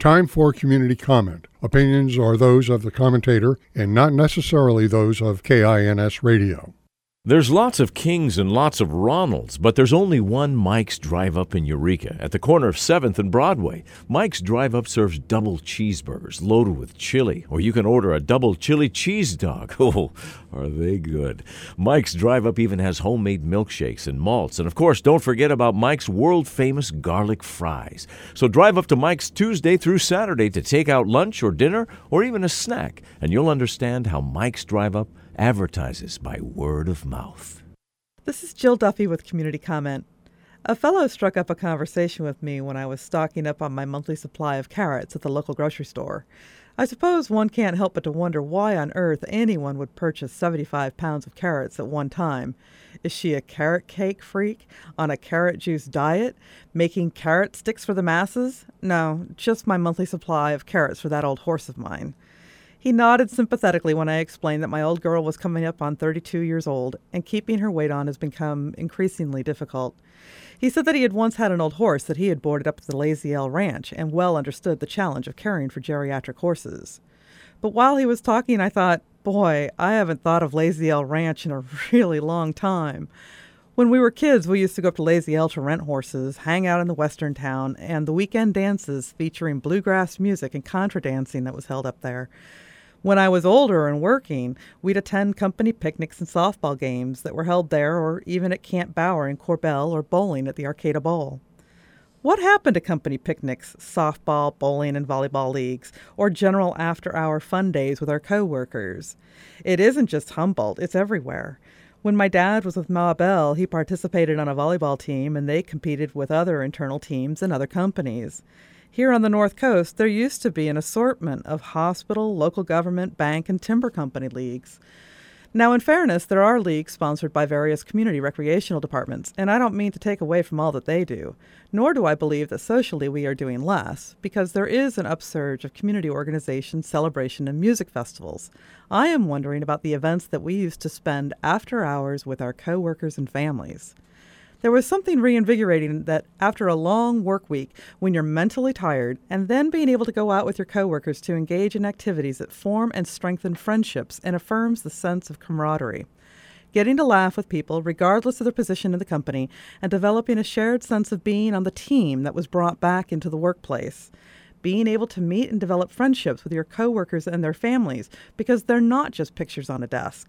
Time for community comment. Opinions are those of the commentator and not necessarily those of KINS Radio. There's lots of Kings and lots of Ronalds, but there's only one Mike's Drive Up in Eureka at the corner of 7th and Broadway. Mike's Drive Up serves double cheeseburgers loaded with chili, or you can order a double chili cheese dog. Oh, are they good. Mike's Drive Up even has homemade milkshakes and malts. And of course, don't forget about Mike's world-famous garlic fries. So drive up to Mike's Tuesday through Saturday to take out lunch or dinner or even a snack, and you'll understand how Mike's Drive Up advertises by word of mouth. This is Jill Duffy with Community Comment. A fellow struck up a conversation with me when I was stocking up on my monthly supply of carrots at the local grocery store. I suppose one can't help but to wonder why on earth anyone would purchase 75 pounds of carrots at one time. Is she a carrot cake freak on a carrot juice diet, making carrot sticks for the masses? No, just my monthly supply of carrots for that old horse of mine. He nodded sympathetically when I explained that my old girl was coming up on 32 years old, and keeping her weight on has become increasingly difficult. He said that he had once had an old horse that he had boarded up at the Lazy L Ranch, and well understood the challenge of caring for geriatric horses. But while he was talking, I thought, boy, I haven't thought of Lazy L Ranch in a really long time. When we were kids, we used to go up to Lazy L to rent horses, hang out in the western town, and the weekend dances featuring bluegrass music and contra dancing that was held up there. When I was older and working, we'd attend company picnics and softball games that were held there, or even at Camp Bower in Corbell, or bowling at the Arcata Bowl. What happened to company picnics, softball, bowling, and volleyball leagues, or general after-hour fun days with our co-workers? It isn't just Humboldt, it's everywhere. When my dad was with Ma Bell, he participated on a volleyball team, and they competed with other internal teams and other companies. Here on the North Coast, there used to be an assortment of hospital, local government, bank, and timber company leagues. Now, in fairness, there are leagues sponsored by various community recreational departments, and I don't mean to take away from all that they do, nor do I believe that socially we are doing less, because there is an upsurge of community organizations, celebration, and music festivals. I am wondering about the events that we used to spend after hours with our co-workers and families. There was something reinvigorating that after a long work week, when you're mentally tired, and then being able to go out with your coworkers to engage in activities that form and strengthen friendships and affirms the sense of camaraderie. Getting to laugh with people, regardless of their position in the company, and developing a shared sense of being on the team that was brought back into the workplace. Being able to meet and develop friendships with your coworkers and their families, because they're not just pictures on a desk.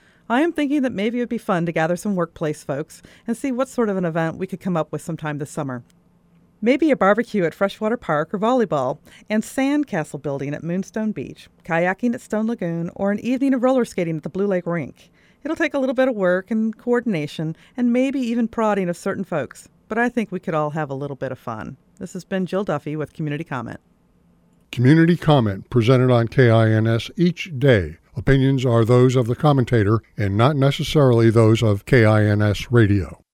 I am thinking that maybe it would be fun to gather some workplace folks and see what sort of an event we could come up with sometime this summer. Maybe a barbecue at Freshwater Park or volleyball, and sandcastle building at Moonstone Beach, kayaking at Stone Lagoon, or an evening of roller skating at the Blue Lake Rink. It'll take a little bit of work and coordination, and maybe even prodding of certain folks, but I think we could all have a little bit of fun. This has been Jill Duffy with Community Comment. Community comment presented on KINS each day. Opinions are those of the commentator and not necessarily those of KINS Radio.